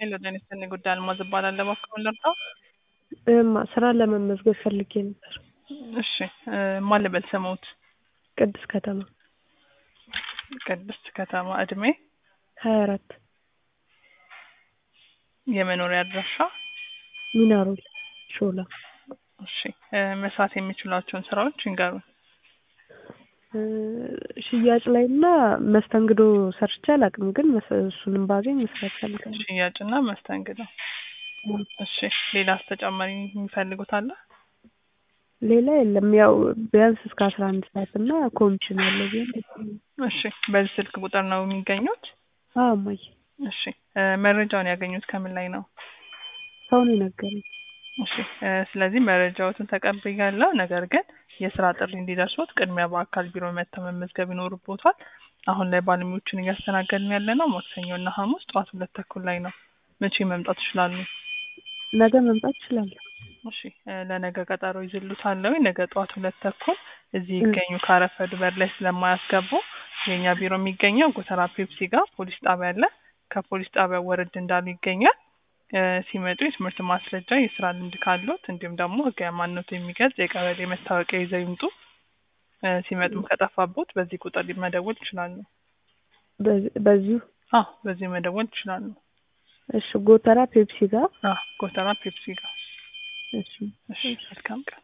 ሄሎ ዴኒስ እኔ ጉዳይ አልማዝ እባላለሁ። እባክዎን ልርዳው? ስራ ለመመዝገብ ፈልጌ ነበር። እሺ ማን ልበል ስሞት? ቅድስት ከተማ። ቅድስት ከተማ። እድሜ? 24 የመኖሪያ አድራሻ? ሚናሮል ሾላ። እሺ መስራት የሚችሏቸውን ስራዎች ይንገሩን። ሽያጭ ላይና መስተንግዶ ሰርቼ አላውቅም፣ ግን እሱንም ባገኝ መስራት ፈልጋለሁ። ሽያጭና መስተንግዶ። እሺ ሌላስ ተጨማሪ የሚፈልጉት አለ? ሌላ የለም። ያው ቢያንስ እስከ 11 ሰዓት እና ኮሚሽን ያለው ቢሆን። እሺ በዚህ ስልክ ቁጥር ነው የሚገኙት? አዎ እማዬ። እሺ መረጃውን ያገኙት ከምን ላይ ነው? ሰው ነው የነገረኝ። እሺ ስለዚህ መረጃዎትን ተቀብያለሁ። ነገር ግን የስራ ጥሪ እንዲደርሱት ቅድሚያ በአካል ቢሮ መጥተው መመዝገብ ይኖርቦታል። አሁን ላይ ባለሙያዎችን እያስተናገድን ያለነው ማክሰኞና ሐሙስ ጠዋት 2 ተኩል ላይ ነው። መቼ መምጣት ይችላሉ? ነገ መምጣት እችላለሁ። እሺ ለነገ ቀጠሮ ይዝሉታል። ነገ ጠዋት 2 ተኩል እዚህ ይገኙ። ካረፈዱ በር ላይ ስለማያስገቡ የኛ ቢሮ የሚገኘው ጎተራ ፔፕሲ ጋር ፖሊስ ጣቢያ አለ። ከፖሊስ ጣቢያ ወረድ እንዳሉ ይገኛል። ሲመጡ የትምህርት ማስረጃ፣ የስራ ልምድ ካሉት እንዲሁም ደግሞ ህጋዊ ማንነቱ የሚገልጽ የቀበሌ መታወቂያ ይዘው ይምጡ። ሲመጡም ከጠፋቦት በዚህ ቁጥር መደወል ይችላሉ። በዚሁ? አዎ በዚህ መደወል ይችላሉ። እሺ ጎተራ ፔፕሲ ጋር? ጎተራ ፔፕሲ ጋር። እሺ መልካም ቀን።